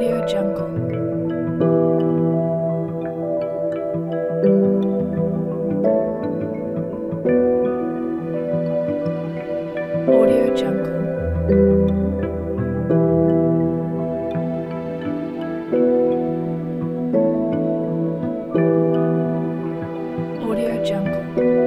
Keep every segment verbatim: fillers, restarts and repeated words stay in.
Audio Jungle. Audio Jungle. Audio Jungle.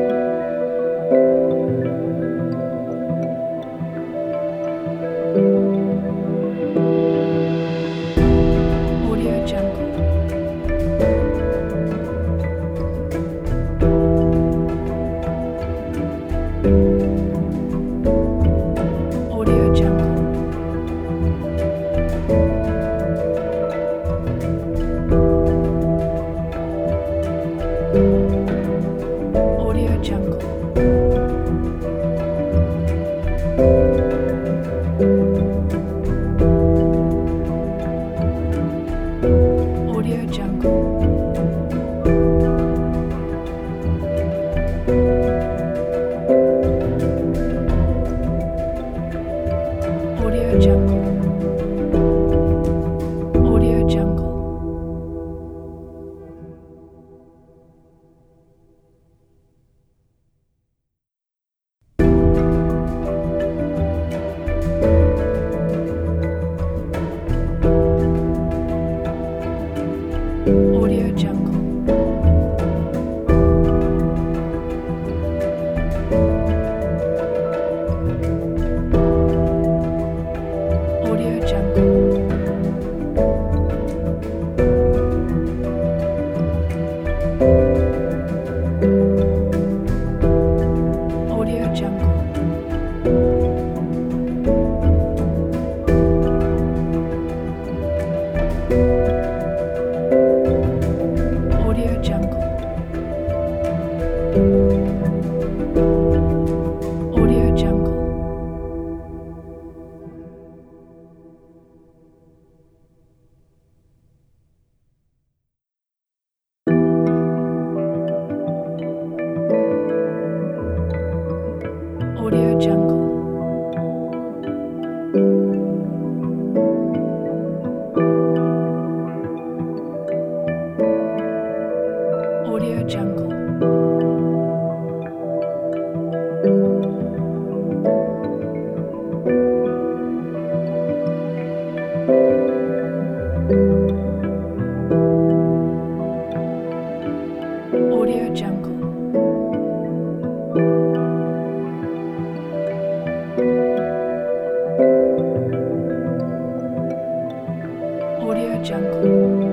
Audio Jungle. Audio Jungle. Audio Jungle. Audio Jungle. Audio Jungle. Audio Jungle. Audio Jungle. Audio Jungle. Audio Jungle. Audio Jungle. Audio Jungle. Audio Jungle. Audio Jungle. Audio Jungle. Audio Jungle.